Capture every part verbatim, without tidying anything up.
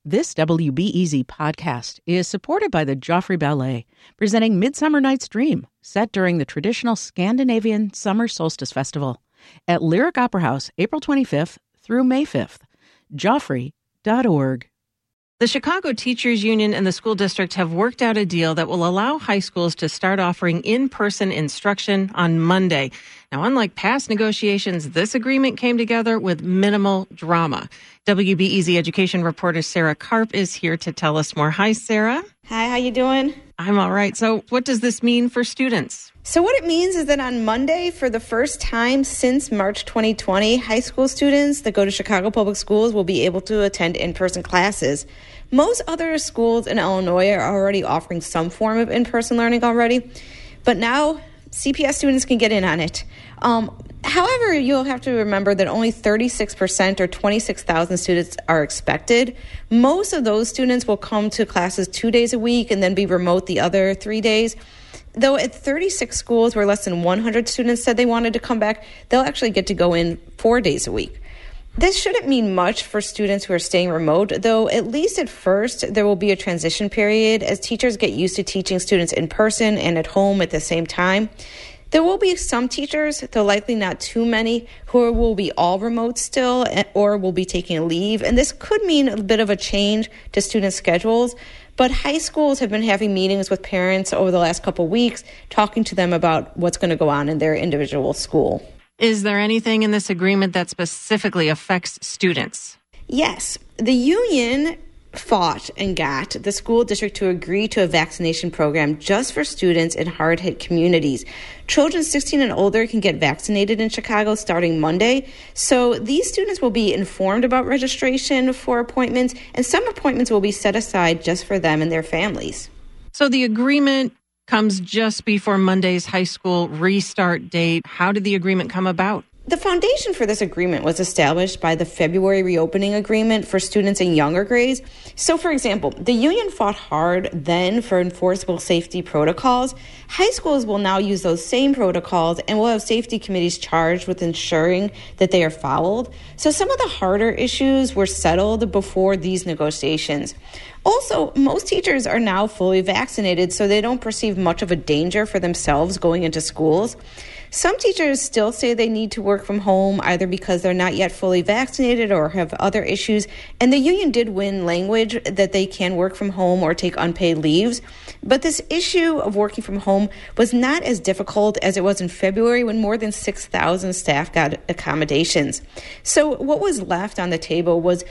This W B E Z podcast is supported by the Joffrey Ballet, presenting Midsummer Night's Dream, set during the traditional Scandinavian Summer Solstice Festival at Lyric Opera House, April twenty-fifth through May fifth. Joffrey dot org. The Chicago Teachers Union and the school district have worked out a deal that will allow high schools to start offering in-person instruction on Monday. Now, unlike past negotiations, this agreement came together with minimal drama. W B E Z education reporter Sarah Karp is here to tell us more. Hi, Sarah. Hi, how you doing? I'm all right. So what does this mean for students? So what it means is that on Monday, for the first time since March twenty twenty, high school students that go to Chicago Public Schools will be able to attend in-person classes. Most other schools in Illinois are already offering some form of in-person learning already, but now C P S students can get in on it. Um, however, you'll have to remember that only thirty-six percent or twenty-six thousand students are expected. Most of those students will come to classes two days a week and then be remote the other three days. Though at thirty-six schools where less than one hundred students said they wanted to come back, they'll actually get to go in four days a week. This shouldn't mean much for students who are staying remote, though at least at first there will be a transition period as teachers get used to teaching students in person and at home at the same time. There will be some teachers, though likely not too many, who will be all remote still or will be taking a leave, and this could mean a bit of a change to student schedules. But high schools have been having meetings with parents over the last couple weeks, talking to them about what's going to go on in their individual school. Is there anything in this agreement that specifically affects students? Yes. The union fought and got the school district to agree to a vaccination program just for students in hard-hit communities. Children sixteen and older can get vaccinated in Chicago starting Monday. So these students will be informed about registration for appointments, and some appointments will be set aside just for them and their families. So the agreement comes just before Monday's high school restart date. How did the agreement come about? The foundation for this agreement was established by the February reopening agreement for students in younger grades. So, for example, the union fought hard then for enforceable safety protocols. High schools will now use those same protocols and will have safety committees charged with ensuring that they are followed. So some of the harder issues were settled before these negotiations. Also, most teachers are now fully vaccinated, so they don't perceive much of a danger for themselves going into schools. Some teachers still say they need to work from home either because they're not yet fully vaccinated or have other issues. And the union did win language that they can work from home or take unpaid leaves. But this issue of working from home was not as difficult as it was in February when more than six thousand staff got accommodations. So what was left on the table was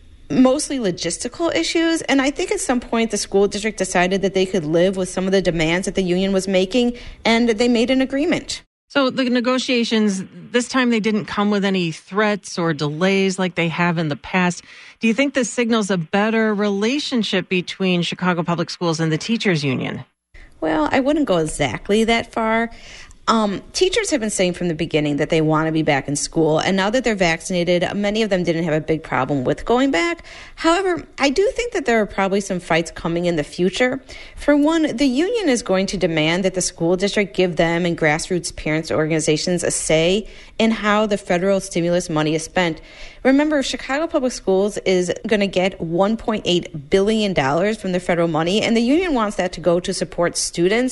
mostly logistical issues, and I think at some point the school district decided that they could live with some of the demands that the union was making, and they made an agreement. So the negotiations, this time they didn't come with any threats or delays like they have in the past. Do you think this signals a better relationship between Chicago Public Schools and the teachers union? Well, I wouldn't go exactly that far. Um, teachers have been saying from the beginning that they want to be back in school, and now that they're vaccinated, many of them didn't have a big problem with going back. However, I do think that there are probably some fights coming in the future. For one, the union is going to demand that the school district give them and grassroots parents organizations a say in how the federal stimulus money is spent. Remember, Chicago Public Schools is going to get one point eight billion dollars from the federal money, and the union wants that to go to support students.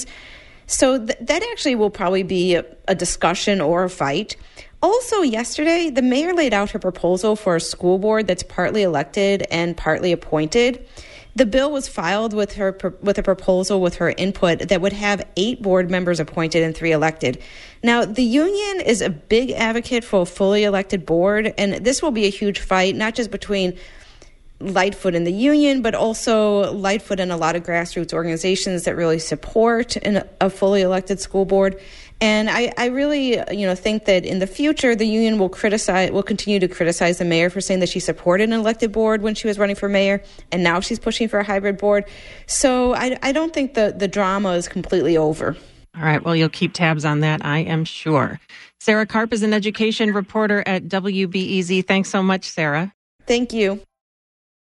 So th- that actually will probably be a, a discussion or a fight. Also, yesterday, the mayor laid out her proposal for a school board that's partly elected and partly appointed. The bill was filed with her with a proposal with her input that would have eight board members appointed and three elected. Now, the union is a big advocate for a fully elected board, and this will be a huge fight, not just between Lightfoot and the union, but also Lightfoot and a lot of grassroots organizations that really support an, a fully elected school board. And I, I really, you know, think that in the future, the union will criticize, will continue to criticize the mayor for saying that she supported an elected board when she was running for mayor, and now she's pushing for a hybrid board. So I, I don't think the, the drama is completely over. All right. Well, you'll keep tabs on that, I am sure. Sarah Karp is an education reporter at W B E Z. Thanks so much, Sarah. Thank you.